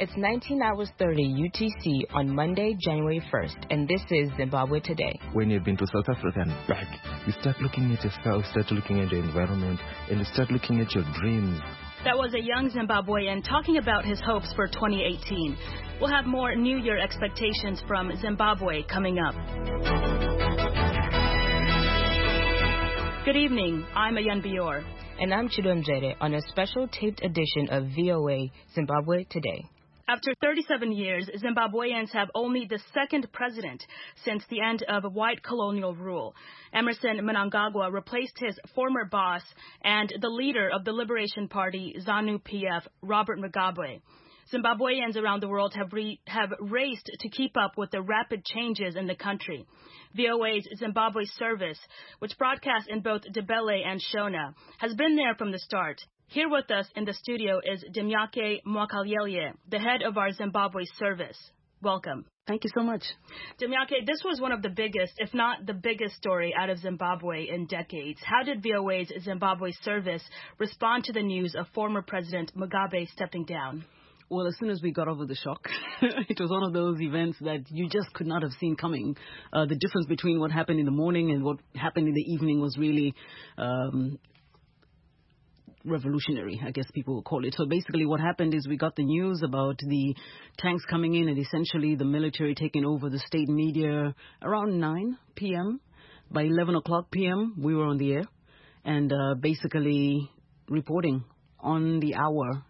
It's 19 hours 30 UTC on Monday, January 1st, and this is Zimbabwe Today. When you've been to South Africa and back, you start looking at yourself, start looking at your environment, and you start looking at your dreams. That was a young Zimbabwean talking about his hopes for 2018. We'll have more New Year expectations from Zimbabwe coming up. Good evening. I'm Ayan Bior. And I'm Chidom Jede on a special taped edition of VOA Zimbabwe Today. After 37 years, Zimbabweans have only the second president since the end of white colonial rule. Emmerson Mnangagwa replaced his former boss and the leader of the Liberation Party, ZANU-PF, Robert Mugabe. Zimbabweans around the world have raced to keep up with the rapid changes in the country. VOA's Zimbabwe service, which broadcasts in both Ndebele and Shona, has been there from the start. Here with us in the studio is Dimyake Mwakalyelye, the head of our Zimbabwe service. Welcome. Thank you so much. Dimyake, this was one of the biggest, if not the biggest story out of Zimbabwe in decades. How did VOA's Zimbabwe service respond to the news of former President Mugabe stepping down? Well, as soon as we got over the shock, it was one of those events that you just could not have seen coming. The difference between what happened in the morning and what happened in the evening was really revolutionary, I guess people will call it. So basically what happened is we got the news about the tanks coming in and essentially the military taking over the state media around 9 p.m. By 11 o'clock p.m., we were on the air and basically reporting on the hour,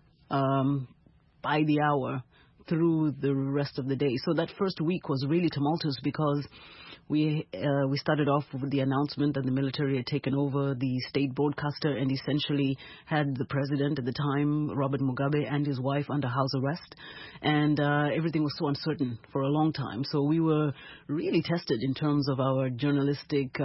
by the hour, through the rest of the day. So that first week was really tumultuous because we started off with the announcement that the military had taken over the state broadcaster and essentially had the president at the time, Robert Mugabe, and his wife under house arrest. And everything was so uncertain for a long time. So we were really tested in terms of our journalistic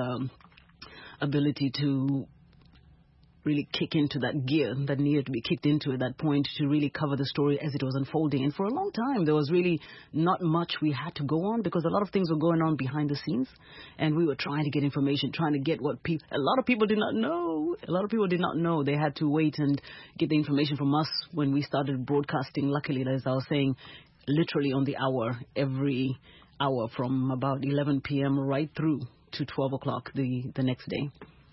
ability to really kick into that gear that needed to be kicked into at that point to really cover the story as it was unfolding. And for a long time, there was really not much we had to go on because a lot of things were going on behind the scenes. And we were trying to get information, trying to get what a lot of people did not know. A lot of people did not know. They had to wait and get the information from us when we started broadcasting. Luckily, as I was saying, literally on the hour, every hour from about 11 p.m. right through to 12 o'clock the next day.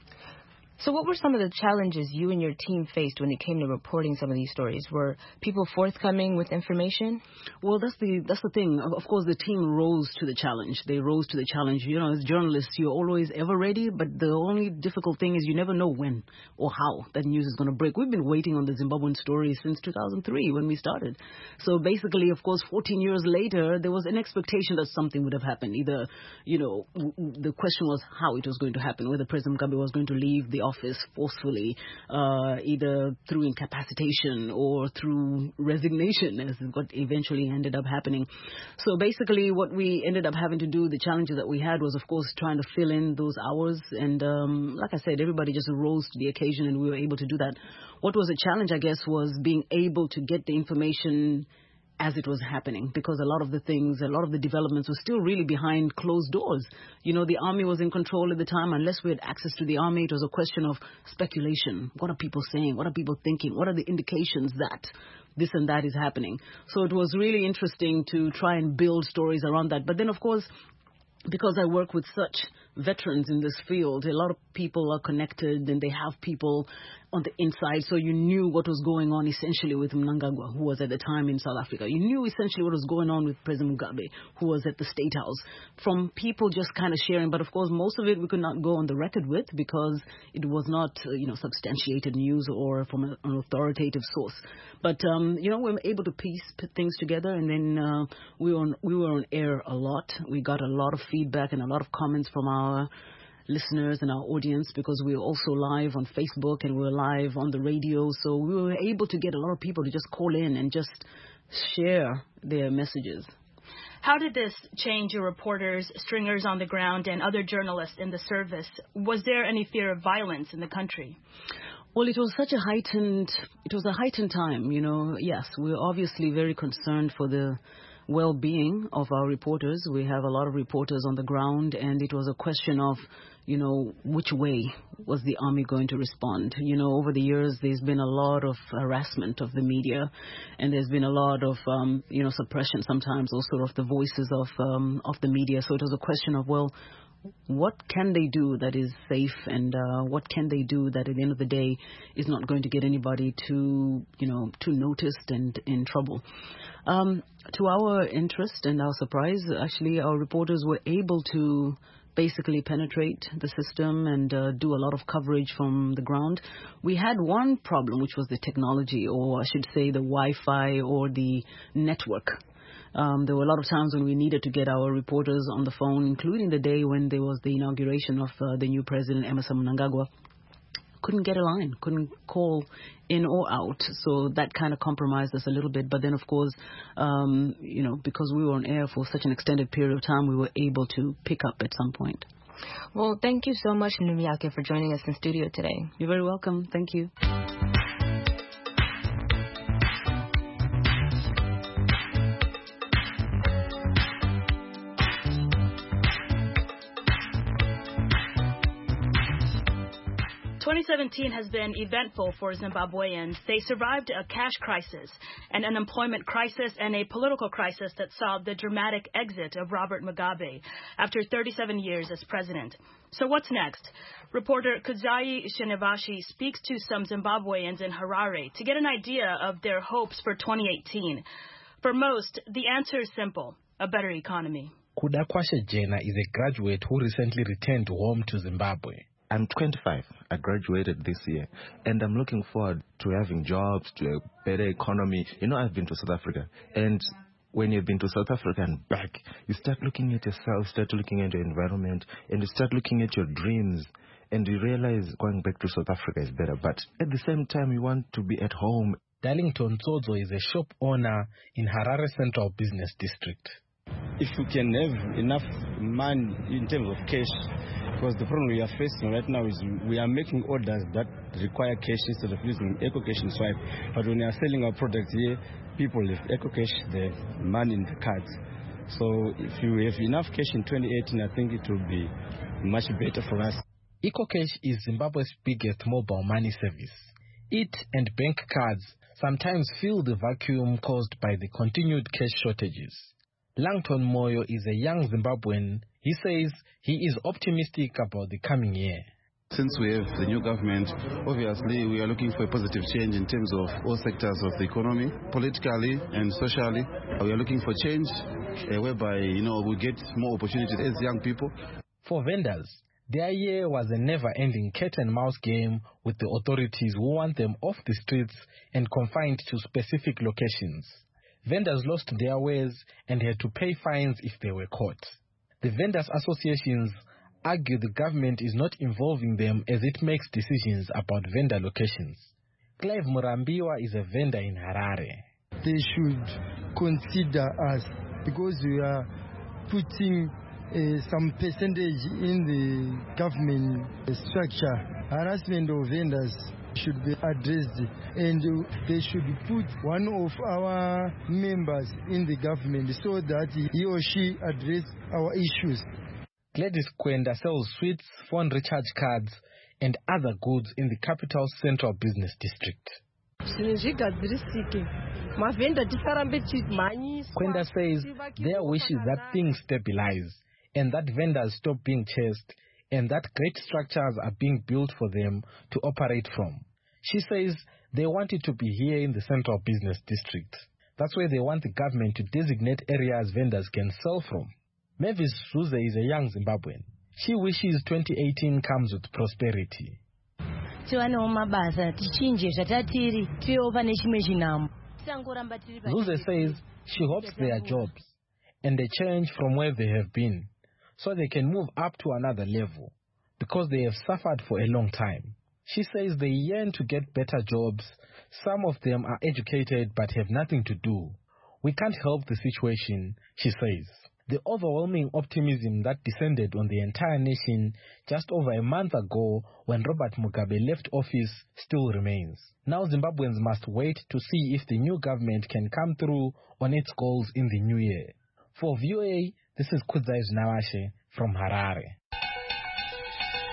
So what were some of the challenges you and your team faced when it came to reporting some of these stories? Were people forthcoming with information? Well, that's the thing. Of course, the team rose to the challenge. They rose to the challenge. You know, as journalists, you're always ever ready, but the only difficult thing is you never know when or how that news is going to break. We've been waiting on the Zimbabwean story since 2003 when we started. So basically, of course, 14 years later, there was an expectation that something would have happened. Either, you know, the question was how it was going to happen, whether President Mugabe was going to leave the office forcefully, either through incapacitation or through resignation, as what eventually ended up happening. So basically what we ended up having to do, the challenges that we had was, of course, trying to fill in those hours. And like I said, everybody just rose to the occasion and we were able to do that. What was a challenge, I guess, was being able to get the information as it was happening, because a lot of the developments were still really behind closed doors. You know, the army was in control at the time. Unless we had access to the army, it was a question of speculation. What are people saying? What are people thinking? What are the indications that this and that is happening? So it was really interesting to try and build stories around that. But then, of course, because I work with such veterans in this field, a lot of people are connected and they have people on the inside. So you knew what was going on essentially with Mnangagwa, who was at the time in South Africa. You knew essentially what was going on with President Mugabe, who was at the State House, from people just kind of sharing. But of course, most of it we could not go on the record with because it was not, substantiated news or from an authoritative source. But, we were able to put things together, and then we were on air a lot. We got a lot of feedback and a lot of comments from our listeners and our audience, because we were also live on Facebook and we were live on the radio. So we were able to get a lot of people to just call in and just share their messages. How did this change your reporters, stringers on the ground, and other journalists in the service? Was there any fear of violence in the country? Well, it was a heightened time, Yes, we're obviously very concerned for the well-being of our reporters. We have a lot of reporters on the ground, and it was a question of, which way was the army going to respond? Over the years, there's been a lot of harassment of the media, and there's been a lot of, suppression sometimes also of the voices of the media. So it was a question of, well, what can they do that is safe, and what can they do that at the end of the day is not going to get anybody too noticed and in trouble? To our interest and our surprise, actually, our reporters were able to basically penetrate the system and do a lot of coverage from the ground. We had one problem, which was the technology, or I should say the Wi-Fi or the network. There were a lot of times when we needed to get our reporters on the phone, including the day when there was the inauguration of the new president, Emmerson Mnangagwa. Couldn't get a line, couldn't call in or out. So that kind of compromised us a little bit. But then, of course, because we were on air for such an extended period of time, we were able to pick up at some point. Well, thank you so much, Nuyake, for joining us in studio today. You're very welcome. Thank you. 2017 has been eventful for Zimbabweans. They survived a cash crisis, an unemployment crisis, and a political crisis that saw the dramatic exit of Robert Mugabe after 37 years as president. So what's next? Reporter Kudzai Shenevashi speaks to some Zimbabweans in Harare to get an idea of their hopes for 2018. For most, the answer is simple: a better economy. Kudakwashe Jena is a graduate who recently returned home to Zimbabwe. I'm 25. I graduated this year, and I'm looking forward to having jobs, to a better economy. I've been to South Africa, and when you've been to South Africa and back, you start looking at yourself, start looking at your environment, and you start looking at your dreams, and you realize going back to South Africa is better. But at the same time, you want to be at home. Darlington Tsodzo is a shop owner in Harare Central Business District. If you can have enough money in terms of cash, because the problem we are facing right now is we are making orders that require cash instead of using EcoCash and Swipe. But when we are selling our products here, people have EcoCash, they have money in the cards. So if you have enough cash in 2018, I think it will be much better for us. EcoCash is Zimbabwe's biggest mobile money service. It and bank cards sometimes fill the vacuum caused by the continued cash shortages. Langton Moyo is a young Zimbabwean. He says he is optimistic about the coming year. Since we have the new government, obviously we are looking for a positive change in terms of all sectors of the economy, politically and socially. We are looking for change whereby, we get more opportunities as young people. For vendors, their year was a never-ending cat-and-mouse game with the authorities who want them off the streets and confined to specific locations. Vendors lost their wares and had to pay fines if they were caught. The vendors' associations argue the government is not involving them as it makes decisions about vendor locations. Clive Murambiwa is a vendor in Harare. They should consider us because we are putting some percentage in the government structure. Harassment of vendors should be addressed, and they should put one of our members in the government so that he or she address our issues. Gladys Kwenda sells sweets, phone recharge cards, and other goods in the capital's central business district. Kwenda says their wish is that things stabilize and that vendors stop being chased and that great structures are being built for them to operate from. She says they want it to be here in the central business district. That's where they want the government to designate areas vendors can sell from. Mavis Suze is a young Zimbabwean. She wishes 2018 comes with prosperity. Zuze says she hopes there are jobs and a change from where they have been so they can move up to another level because they have suffered for a long time. She says they yearn to get better jobs. Some of them are educated but have nothing to do. We can't help the situation, she says. The overwhelming optimism that descended on the entire nation just over a month ago when Robert Mugabe left office still remains. Now Zimbabweans must wait to see if the new government can come through on its goals in the new year. For VOA, this is Kudzai Shenevashi from Harare.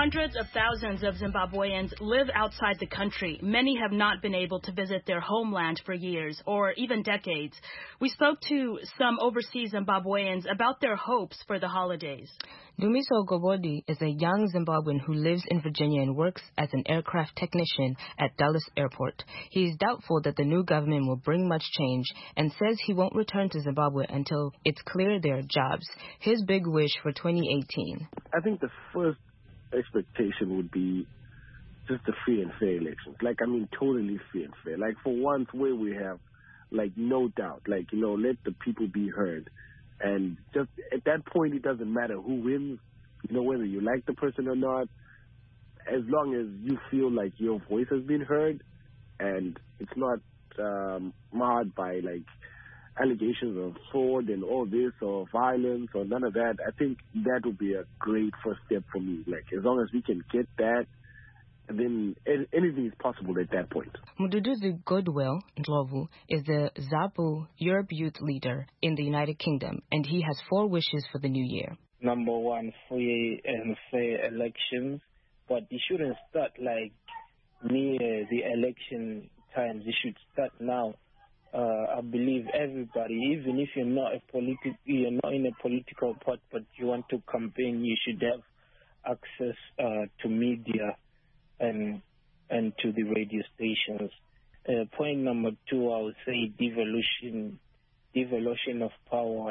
Hundreds of thousands of Zimbabweans live outside the country. Many have not been able to visit their homeland for years or even decades. We spoke to some overseas Zimbabweans about their hopes for the holidays. Dumiso Gobodi is a young Zimbabwean who lives in Virginia and works as an aircraft technician at Dulles Airport. He is doubtful that the new government will bring much change and says he won't return to Zimbabwe until it's clear there are jobs. His big wish for 2018. I think the first expectation would be just a free and fair elections. Totally free and fair. For once where we have, no doubt, let the people be heard. And just at that point, it doesn't matter who wins, whether you like the person or not, as long as you feel like your voice has been heard and it's not marred by, allegations of fraud and all this or violence or none of that. I think that would be a great first step for me. As long as we can get that, and then anything is possible at that point. Mududuzi Goodwill Ndlovu is the ZAPU Europe Youth Leader in the United Kingdom, and he has 4 wishes for the new year. Number 1, free and fair elections, but it shouldn't start near the election times. It should start now. I believe everybody, even if you're not in a political party, but you want to campaign, you should have access to media and to the radio stations. Point number 2, I would say devolution of power.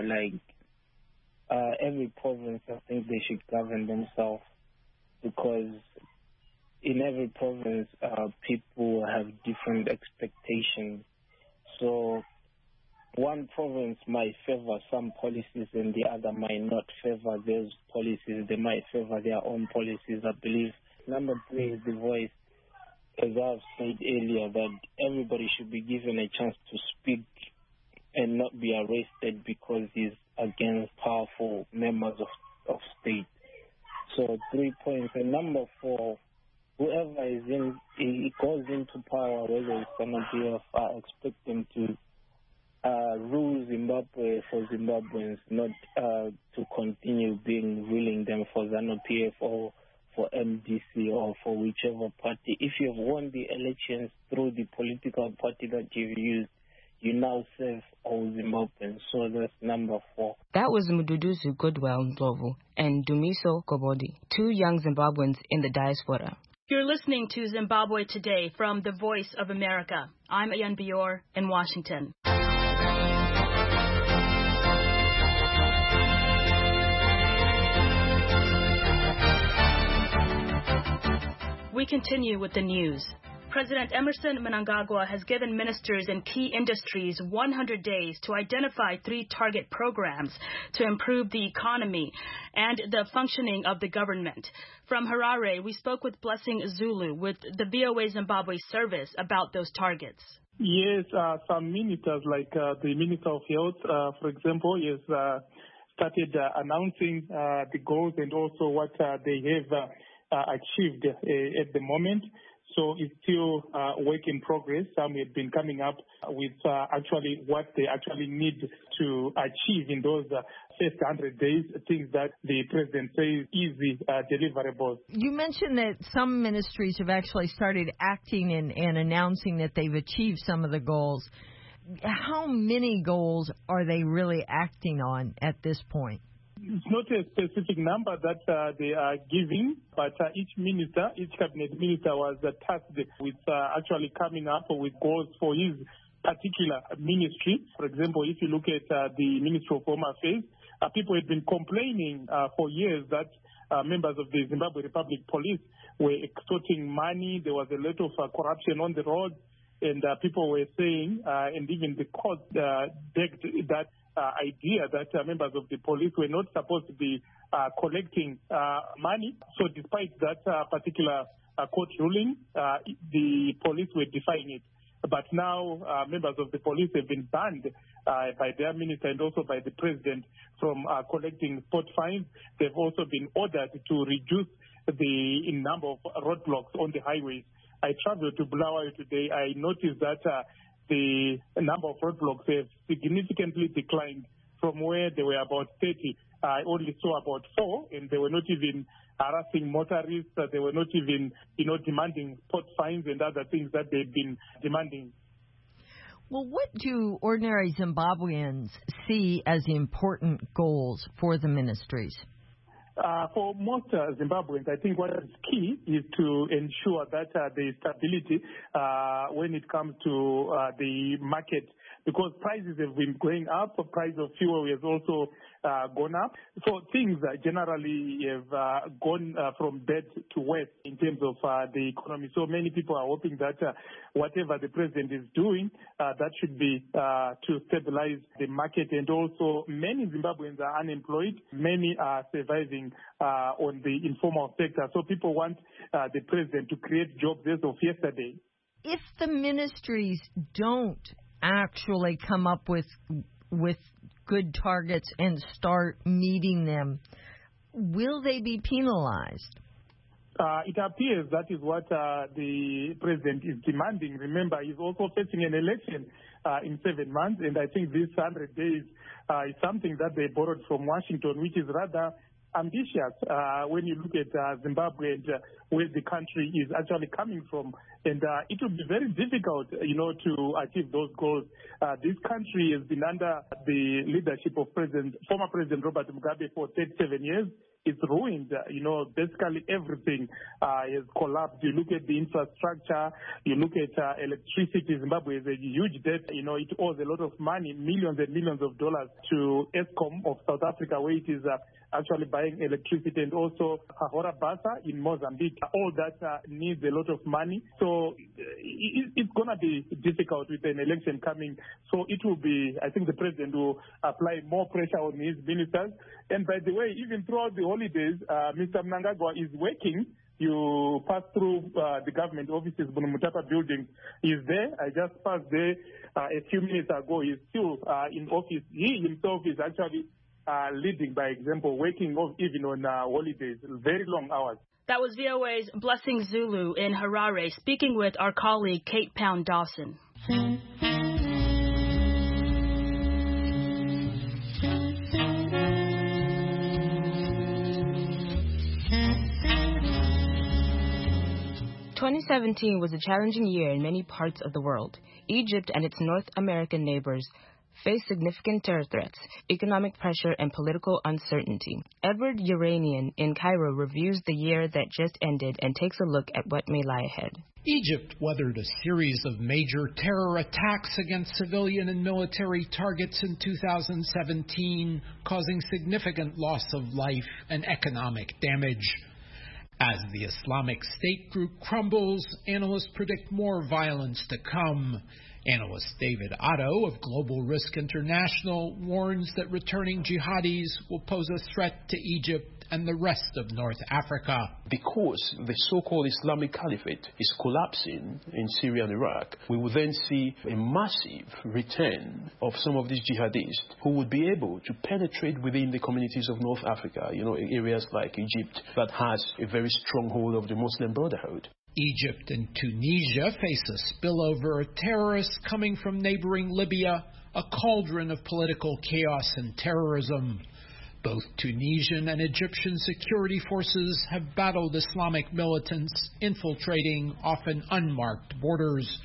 Every province, I think they should govern themselves, because in every province, people have different expectations. So one province might favor some policies and the other might not favor those policies. They might favor their own policies, I believe. Number 3 is the voice. As I've said earlier, that everybody should be given a chance to speak and not be arrested because he's against powerful members of state. So 3 points. And number 4, whoever goes into power, whether it's ZANU-PF, I expect them to rule Zimbabwe for Zimbabweans, not to continue ruling them for ZANU-PF or for MDC or for whichever party. If you've won the elections through the political party that you've used, you now serve all Zimbabweans. So that's number 4. That was Mududuzi Goodwill Ndlovu and Dumiso Gobodi, 2 young Zimbabweans in the diaspora. You're listening to Zimbabwe Today from the Voice of America. I'm Ian Bior in Washington. We continue with the news. President Emmerson Mnangagwa has given ministers in key industries 100 days to identify 3 target programs to improve the economy and the functioning of the government. From Harare, we spoke with Blessing Zulu with the VOA Zimbabwe service about those targets. Yes, some ministers, like the Minister of Health, for example, has started announcing the goals and also what they have achieved at the moment. So it's still work in progress. Some have been coming up with actually what they actually need to achieve in those first 100 days, things that the president says easy deliverables. You mentioned that some ministries have actually started acting and announcing that they've achieved some of the goals. How many goals are they really acting on at this point? It's not a specific number that they are giving, but each cabinet minister was tasked with actually coming up with goals for his particular ministry. For example, if you look at the Ministry of Home Affairs, people had been complaining for years that members of the Zimbabwe Republic Police were extorting money. There was a lot of corruption on the roads, and people were saying, and even the court begged that idea that members of the police were not supposed to be collecting money. So despite that particular court ruling, the police were defying it. But now members of the police have been banned by their minister and also by the president from collecting spot fines. They've also been ordered to reduce the number of roadblocks on the highways. I traveled to Bulawayo today. I noticed that the number of roadblocks have significantly declined from where there were about 30. I only saw about 4, and they were not even harassing motorists. They were not even, demanding port fines and other things that they've been demanding. Well, what do ordinary Zimbabweans see as the important goals for the ministries? For most Zimbabweans, I think what is key is to ensure that there is stability when it comes to the market, because prices have been going up. The price of fuel has also gone up. So things generally have gone from bad to worse in terms of the economy. So many people are hoping that whatever the president is doing, that should be to stabilize the market. And also many Zimbabweans are unemployed. Many are surviving on the informal sector. So people want the president to create jobs as of yesterday. If the ministries don't actually come up with good targets and start meeting them, will they be penalized? It appears that is what the president is demanding. Remember, he's also facing an election in 7 months, and I think this 100 days is something that they borrowed from Washington, which is rather ambitious when you look at Zimbabwe and where the country is actually coming from. And it will be very difficult, to achieve those goals. This country has been under the leadership of former President Robert Mugabe for 37 years. It's ruined. Basically everything has collapsed. You look at the infrastructure, you look at electricity. Zimbabwe has a huge debt. It owes a lot of money, millions and millions of dollars to Eskom of South Africa, where it is actually buying electricity, and also Cahora Bassa in Mozambique. All that needs a lot of money. So it's going to be difficult with an election coming. So it will be, I think the president will apply more pressure on his ministers. And by the way, even throughout the holidays, Mr. Mnangagwa is working. You pass through the government offices, Bunumutapa building. He's there. I just passed there a few minutes ago. He's still in office. He himself is actually leading by example, working even on holidays, very long hours. That was VOA's Blessing Zulu in Harare, speaking with our colleague Kate Pound Dawson. "2017 was a challenging year in many parts of the world. Egypt and its North American neighbors face significant terror threats, economic pressure, and political uncertainty. Edward Uranian in Cairo reviews the year that just ended and takes a look at what may lie ahead. Egypt weathered a series of major terror attacks against civilian and military targets in 2017, causing significant loss of life and economic damage. As the Islamic State group crumbles, analysts predict more violence to come. Analyst David Otto of Global Risk International warns that returning jihadis will pose a threat to Egypt and the rest of North Africa. Because the so-called Islamic Caliphate is collapsing in Syria and Iraq, we will then see a massive return of some of these jihadists who would be able to penetrate within the communities of North Africa, areas like Egypt that has a very strong hold of the Muslim Brotherhood. Egypt and Tunisia face a spillover of terrorists coming from neighboring Libya, a cauldron of political chaos and terrorism. Both Tunisian and Egyptian security forces have battled Islamic militants infiltrating often unmarked borders.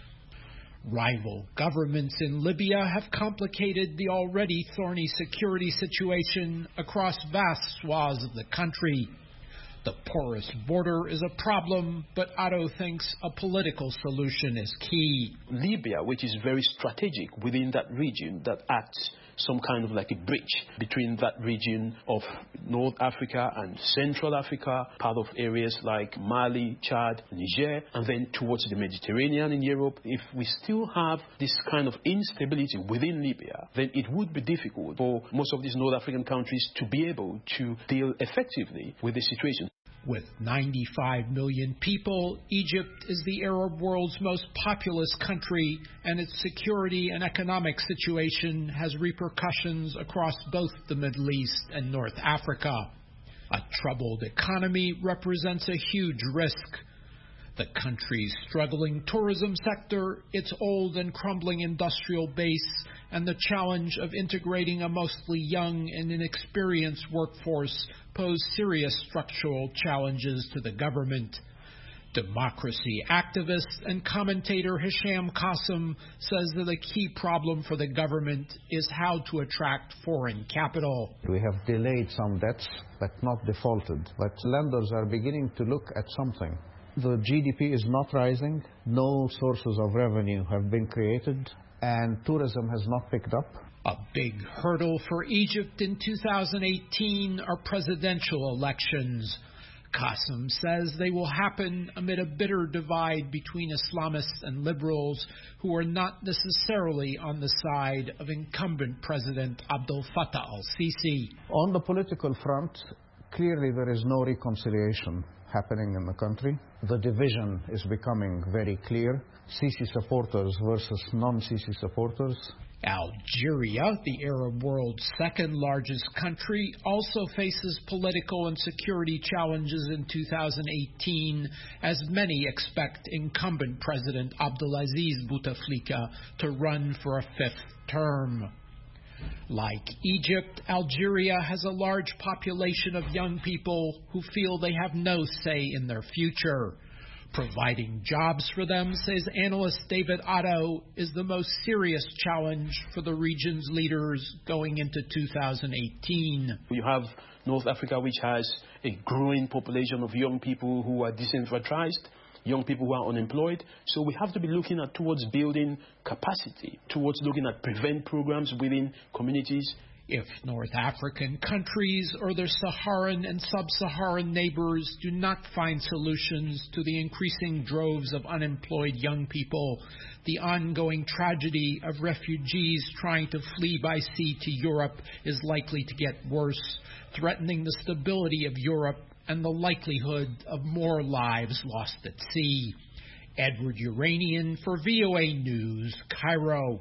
Rival governments in Libya have complicated the already thorny security situation across vast swaths of the country. The porous border is a problem, but Otto thinks a political solution is key. Libya, which is very strategic within that region, that acts some kind of like a bridge between that region of North Africa and Central Africa, part of areas like Mali, Chad, Niger, and then towards the Mediterranean in Europe. If we still have this kind of instability within Libya, then it would be difficult for most of these North African countries to be able to deal effectively with the situation. With 95 million people, Egypt is the Arab world's most populous country, and its security and economic situation has repercussions across both the Middle East and North Africa. A troubled economy represents a huge risk. The country's struggling tourism sector, its old and crumbling industrial base, and the challenge of integrating a mostly young and inexperienced workforce pose serious structural challenges to the government. Democracy activist and commentator Hisham Qasim says that a key problem for the government is how to attract foreign capital. We have delayed some debts, but not defaulted. But lenders are beginning to look at something. The GDP is not rising, no sources of revenue have been created, and tourism has not picked up. A big hurdle for Egypt in 2018 are presidential elections. Qasim says they will happen amid a bitter divide between Islamists and liberals who are not necessarily on the side of incumbent President Abdel Fattah al-Sisi. On the political front, clearly there is no reconciliation happening in the country. The division is becoming very clear. Sisi supporters versus non-Sisi supporters. Algeria, the Arab world's second largest country, also faces political and security challenges in 2018, as many expect incumbent President Abdelaziz Bouteflika to run for a fifth term. Like Egypt, Algeria has a large population of young people who feel they have no say in their future. Providing jobs for them, says analyst David Otto, is the most serious challenge for the region's leaders going into 2018. You have North Africa, which has a growing population of young people who are disenfranchised, young people who are unemployed. So we have to be looking towards building capacity, towards looking at prevent programs within communities. If North African countries or their Saharan and sub-Saharan neighbors do not find solutions to the increasing droves of unemployed young people, the ongoing tragedy of refugees trying to flee by sea to Europe is likely to get worse, threatening the stability of Europe and the likelihood of more lives lost at sea. Edward Uranian for VOA News, Cairo.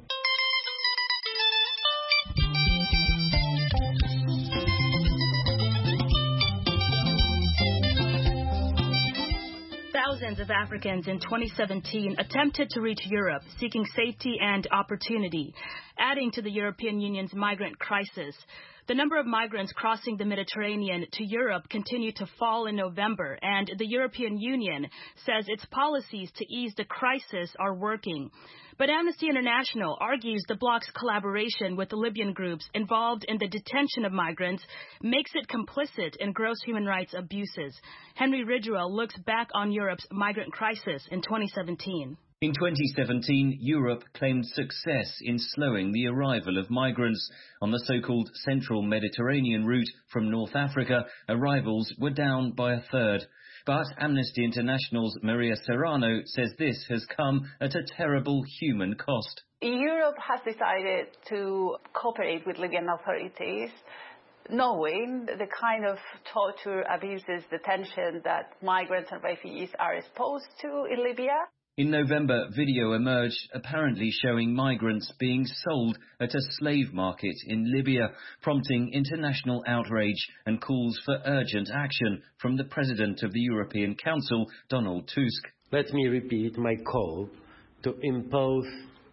Thousands of Africans in 2017 attempted to reach Europe, seeking safety and opportunity, adding to the European Union's migrant crisis. The number of migrants crossing the Mediterranean to Europe continued to fall in November, and the European Union says its policies to ease the crisis are working. But Amnesty International argues the bloc's collaboration with the Libyan groups involved in the detention of migrants makes it complicit in gross human rights abuses. Henry Ridgewell looks back on Europe's migrant crisis in 2017. In 2017, Europe claimed success in slowing the arrival of migrants. On the so-called Central Mediterranean route from North Africa, arrivals were down by a third. But Amnesty International's Maria Serrano says this has come at a terrible human cost. Europe has decided to cooperate with Libyan authorities, knowing the kind of torture, abuses, detention that migrants and refugees are exposed to in Libya. In November, video emerged apparently showing migrants being sold at a slave market in Libya, prompting international outrage and calls for urgent action from the President of the European Council, Donald Tusk. Let me repeat my call to impose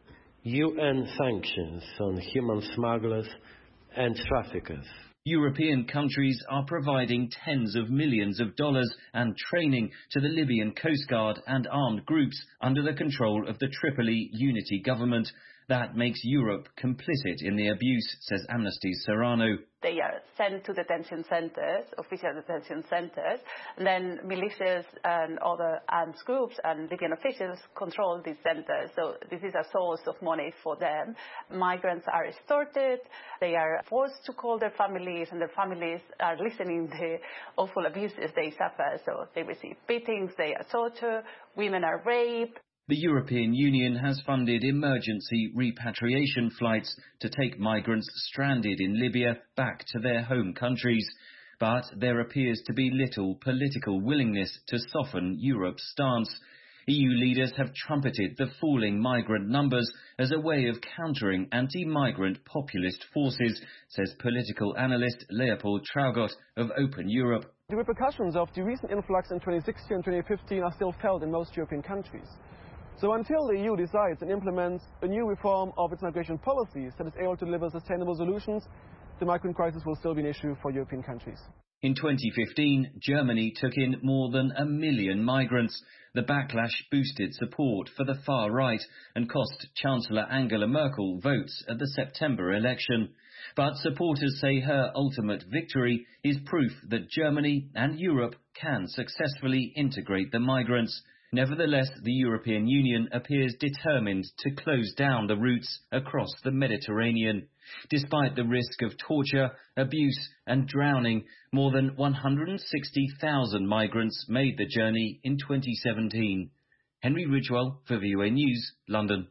UN sanctions on human smugglers and traffickers. European countries are providing tens of millions of dollars and training to the Libyan Coast Guard and armed groups under the control of the Tripoli Unity government. That makes Europe complicit in the abuse, says Amnesty's Serrano. They are sent to detention centers, official detention centers, and then militias and other armed groups and Libyan officials control these centers. So this is a source of money for them. Migrants are extorted, they are forced to call their families, and their families are listening to the awful abuses they suffer. So they receive beatings, they are tortured, women are raped. The European Union has funded emergency repatriation flights to take migrants stranded in Libya back to their home countries. But there appears to be little political willingness to soften Europe's stance. EU leaders have trumpeted the falling migrant numbers as a way of countering anti-migrant populist forces, says political analyst Leopold Traugott of Open Europe. The repercussions of the recent influx in 2016 and 2015 are still felt in most European countries. So until the EU decides and implements a new reform of its migration policies that is able to deliver sustainable solutions, the migrant crisis will still be an issue for European countries. In 2015, Germany took in more than 1 million migrants. The backlash boosted support for the far right and cost Chancellor Angela Merkel votes at the September election. But supporters say her ultimate victory is proof that Germany and Europe can successfully integrate the migrants. Nevertheless, the European Union appears determined to close down the routes across the Mediterranean. Despite the risk of torture, abuse and drowning, more than 160,000 migrants made the journey in 2017. Henry Ridgewell for VOA News, London.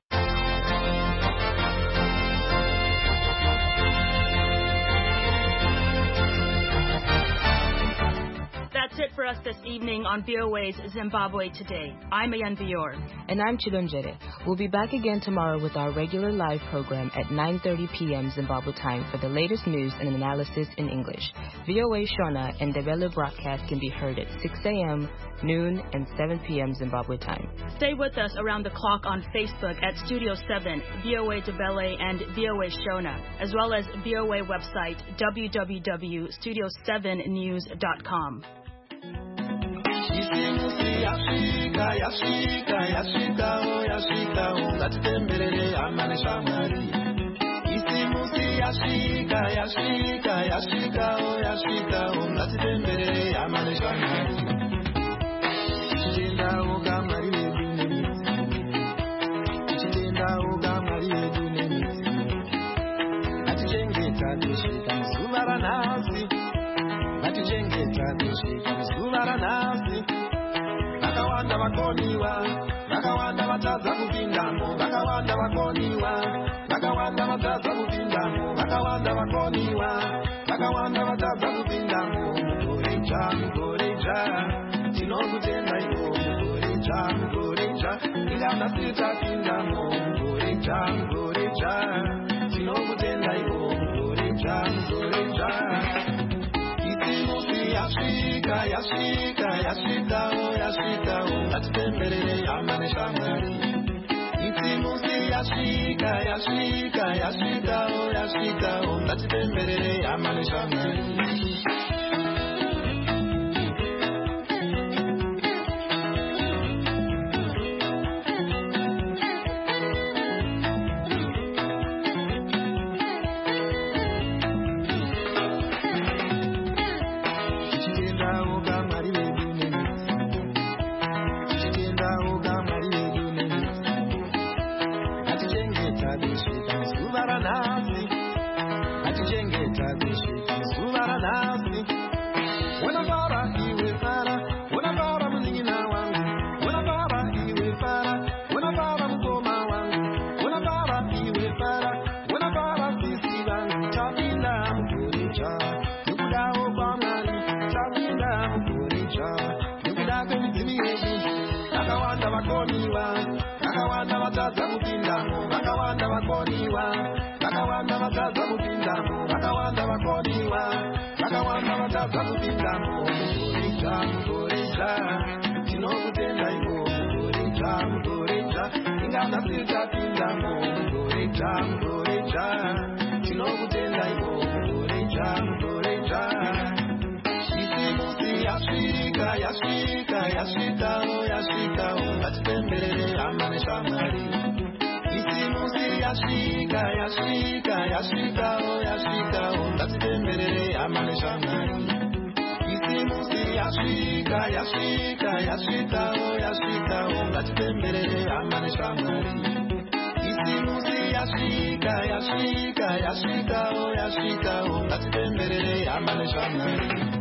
That's it for us this evening on VOA's Zimbabwe Today. I'm Ayan Bior. And I'm Chidonjere. We'll be back again tomorrow with our regular live program at 9:30 p.m. Zimbabwe time for the latest news and analysis in English. VOA Shona and Ndebele broadcast can be heard at 6 a.m., noon, and 7 p.m. Zimbabwe time. Stay with us around the clock on Facebook at Studio 7, VOA Ndebele and VOA Shona, as well as VOA website www.studio7news.com. Vakawanda vakoniwa, vakawanda vatadza kupindamo, vakawanda vakoniwa, vakawanda vatadza kupindamo, vakawanda vakoniwa, vakawanda vatadza kupindamo, mugoreja, tinokutenda iwo, mugoreja, ingana sitapindamo, mugoreja, tinokutenda iwo, mugoreja. Yasvika, ngatipemberere hama neshamwari. Itimusi yasvika, ngatipemberere hama neshamwari. Yasvika, ngatipemberere hama neshamwari.